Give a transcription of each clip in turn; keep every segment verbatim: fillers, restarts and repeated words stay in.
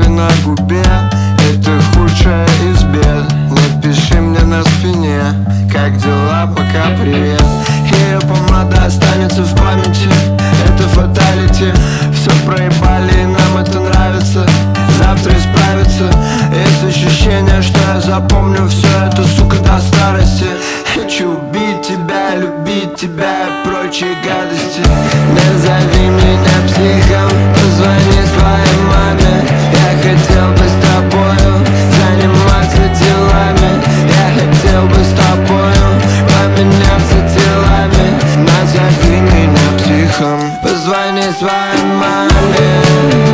крови на губе, это худшая из бед. Напиши мне на спине, как дела, пока привет. Ее помада останется в памяти, это фаталити. Все проебали и нам это нравится, завтра исправится. Есть ощущение, что я запомню все это, сука, до старости. Хочу убить тебя, любить тебя и прочие гадости. Назови меня психом, позвони своей маме. Я хотел бы с тобою заниматься делами. Я хотел бы с тобою поменяться телами. Назови меня психом, позвони своей маме.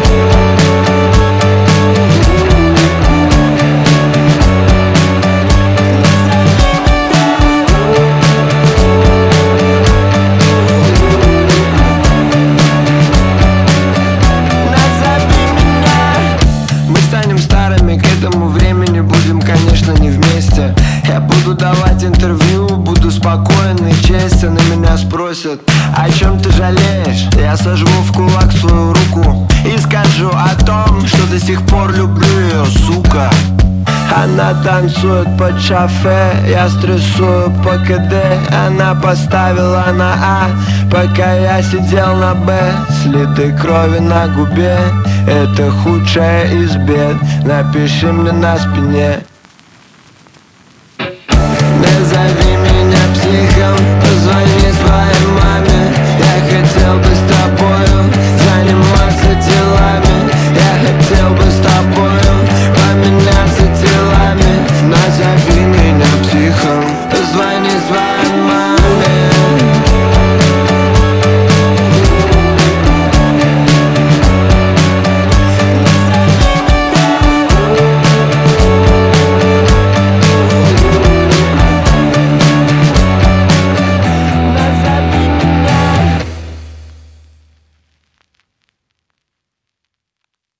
К этому времени будем, конечно, не вместе. Я буду давать интервью, буду спокоен и честен. И меня спросят, о чем ты жалеешь? Я сожму в кулак свою руку и скажу о том, что до сих пор люблю ее, сука. Она танцует под шофе, я стрессую по КД. Она поставила на А, пока я сидел на Б. Следы крови на губе, это худшая из бед. Напиши мне на спине,